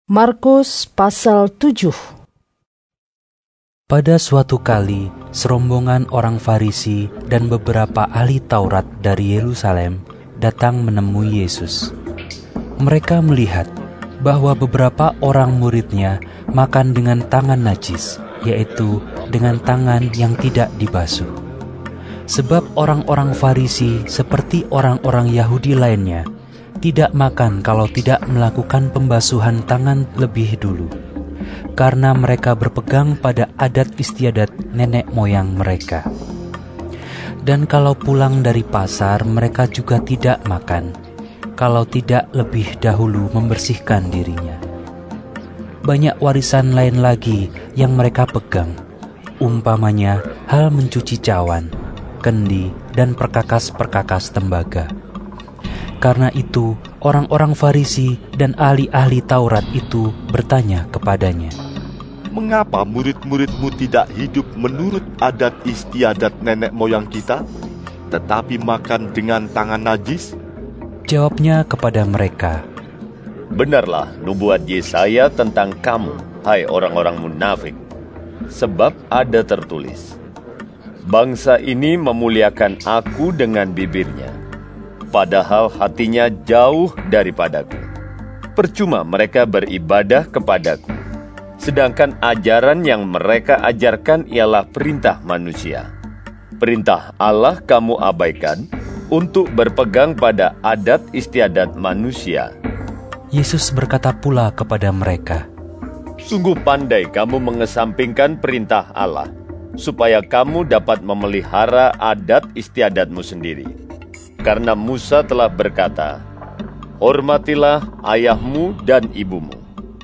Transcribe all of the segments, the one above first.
Markus pasal 7. Pada suatu kali, serombongan orang Farisi dan beberapa ahli Taurat dari Yerusalem datang menemui Yesus. Mereka melihat bahwa beberapa orang muridnya makan dengan tangan najis, yaitu dengan tangan yang tidak dibasuh. Sebab orang-orang Farisi seperti orang-orang Yahudi lainnya tidak makan kalau tidak melakukan pembasuhan tangan lebih dulu, karena mereka berpegang pada adat istiadat nenek moyang mereka. Dan kalau pulang dari pasar, mereka juga tidak makan kalau tidak lebih dahulu membersihkan dirinya. Banyak warisan lain lagi yang mereka pegang, umpamanya hal mencuci cawan, kendi, dan perkakas-perkakas tembaga. Karena itu, orang-orang Farisi dan ahli-ahli Taurat itu bertanya kepadanya, "Mengapa murid-muridmu tidak hidup menurut adat istiadat nenek moyang kita, tetapi makan dengan tangan najis?" Jawabnya kepada mereka, "Benarlah nubuat Yesaya tentang kamu, hai orang-orang munafik. Sebab ada tertulis, bangsa ini memuliakan aku dengan bibirnya, padahal hatinya jauh daripadaku. Percuma mereka beribadah kepadaku, sedangkan ajaran yang mereka ajarkan ialah perintah manusia. Perintah Allah kamu abaikan untuk berpegang pada adat istiadat manusia." Yesus berkata pula kepada mereka, "Sungguh pandai kamu mengesampingkan perintah Allah, supaya kamu dapat memelihara adat istiadatmu sendiri. Karena Musa telah berkata, hormatilah ayahmu dan ibumu.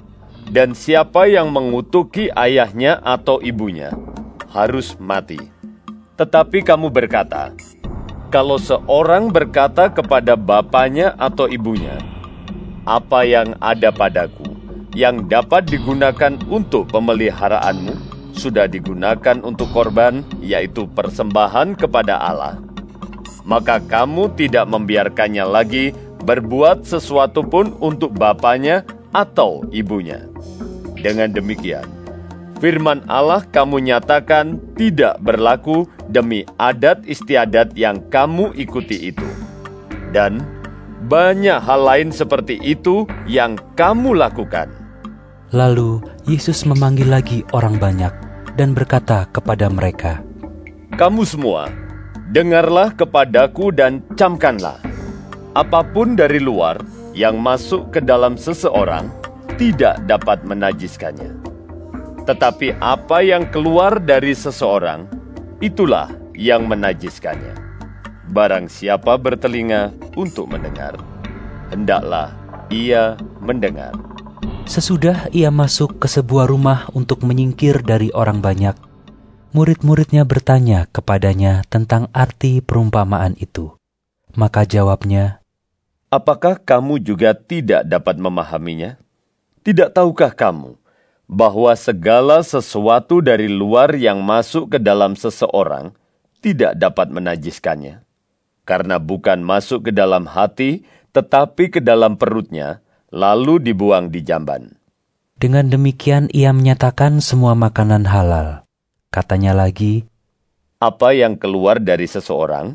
Dan siapa yang mengutuki ayahnya atau ibunya harus mati. Tetapi kamu berkata, kalau seorang berkata kepada bapanya atau ibunya, apa yang ada padaku, yang dapat digunakan untuk pemeliharaanmu, sudah digunakan untuk korban, yaitu persembahan kepada Allah, maka kamu tidak membiarkannya lagi berbuat sesuatu pun untuk bapanya atau ibunya. Dengan demikian, firman Allah kamu nyatakan tidak berlaku demi adat istiadat yang kamu ikuti itu. Dan banyak hal lain seperti itu yang kamu lakukan." Lalu Yesus memanggil lagi orang banyak dan berkata kepada mereka, "Kamu semua, dengarlah kepadaku dan camkanlah. Apapun dari luar yang masuk ke dalam seseorang tidak dapat menajiskannya. Tetapi apa yang keluar dari seseorang, itulah yang menajiskannya. Barang siapa bertelinga untuk mendengar, hendaklah ia mendengar." Sesudah ia masuk ke sebuah rumah untuk menyingkir dari orang banyak, murid-muridnya bertanya kepadanya tentang arti perumpamaan itu. Maka jawabnya, "Apakah kamu juga tidak dapat memahaminya? Tidak tahukah kamu bahwa segala sesuatu dari luar yang masuk ke dalam seseorang tidak dapat menajiskannya? Karena bukan masuk ke dalam hati, tetapi ke dalam perutnya, lalu dibuang di jamban." Dengan demikian ia menyatakan semua makanan halal. Katanya lagi, Apa yang keluar dari seseorang,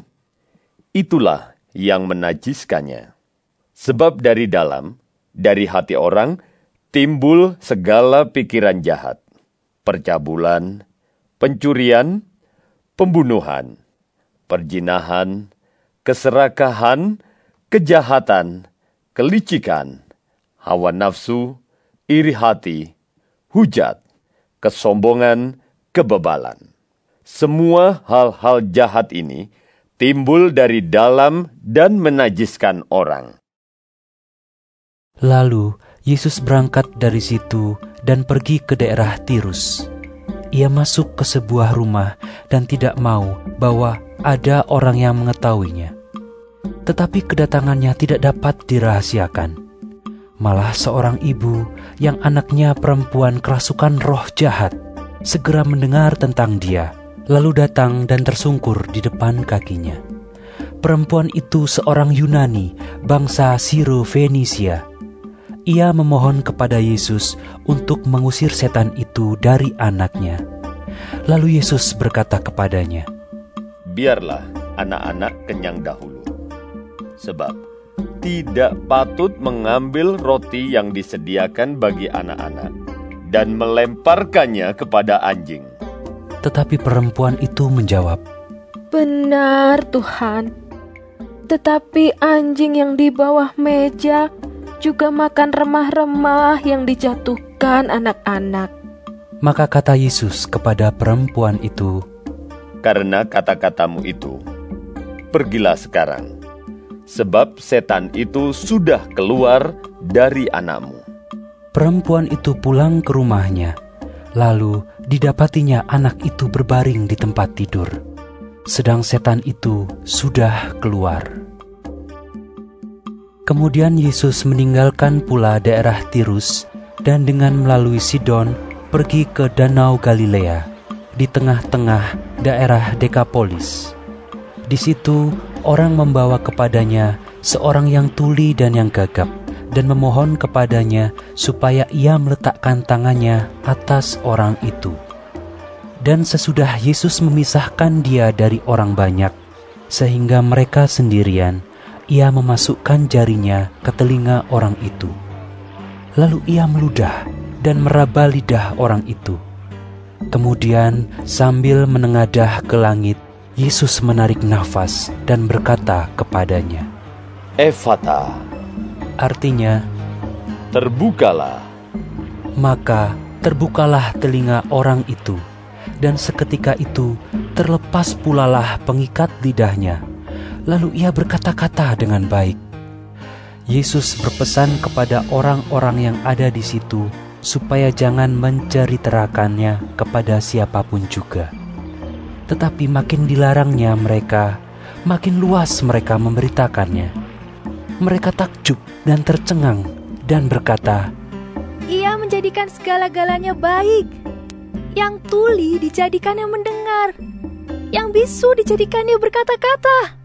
itulah yang menajiskannya. Sebab dari dalam, dari hati orang, timbul segala pikiran jahat, percabulan, pencurian, pembunuhan, perzinahan, keserakahan, kejahatan, kelicikan, hawa nafsu, iri hati, hujat, kesombongan, kebebalan. Semua hal-hal jahat ini timbul dari dalam dan menajiskan orang. Lalu Yesus berangkat dari situ dan pergi ke daerah Tirus. Ia masuk ke sebuah rumah dan tidak mau bahwa ada orang yang mengetahuinya. Tetapi kedatangannya tidak dapat dirahasiakan. Malah seorang ibu yang anaknya perempuan kerasukan roh jahat segera mendengar tentang dia, lalu datang dan tersungkur di depan kakinya. Perempuan itu seorang Yunani, bangsa Siro-Fenisia. ia memohon kepada Yesus untuk mengusir setan itu dari anaknya. Lalu Yesus berkata kepadanya, "Biarlah anak-anak kenyang dahulu, sebab tidak patut mengambil roti yang disediakan bagi anak-anak dan melemparkannya kepada anjing." Tetapi perempuan itu menjawab, Benar, Tuhan. Tetapi anjing yang di bawah meja juga makan remah-remah yang dijatuhkan anak-anak. Maka kata Yesus kepada perempuan itu, "Karena kata-katamu itu, pergilah sekarang, sebab setan itu sudah keluar dari anakmu." Perempuan itu pulang ke rumahnya, lalu didapatinya anak itu berbaring di tempat tidur, sedang setan itu sudah keluar. Kemudian Yesus meninggalkan pula daerah Tirus dan dengan melalui Sidon pergi ke Danau Galilea di tengah-tengah daerah Dekapolis. Di situ orang membawa kepadanya seorang yang tuli dan yang gagap dan memohon kepadanya supaya ia meletakkan tangannya atas orang itu. Dan sesudah Yesus memisahkan dia dari orang banyak, sehingga mereka sendirian, ia memasukkan jarinya ke telinga orang itu. Lalu ia meludah dan meraba lidah orang itu. Kemudian sambil menengadah ke langit, Yesus menarik nafas dan berkata kepadanya, "Efata," artinya, "terbukalah." maka terbukalah telinga orang itu, dan seketika itu terlepas pulalah pengikat lidahnya. Lalu ia berkata-kata dengan baik. Yesus berpesan kepada orang-orang yang ada di situ supaya jangan menceritakannya kepada siapapun juga. Tetapi makin dilarangnya mereka, makin luas mereka memberitakannya. Mereka takjub dan tercengang dan berkata, "Ia menjadikan segala-galanya baik. Yang tuli dijadikannya mendengar, yang bisu dijadikannya berkata-kata."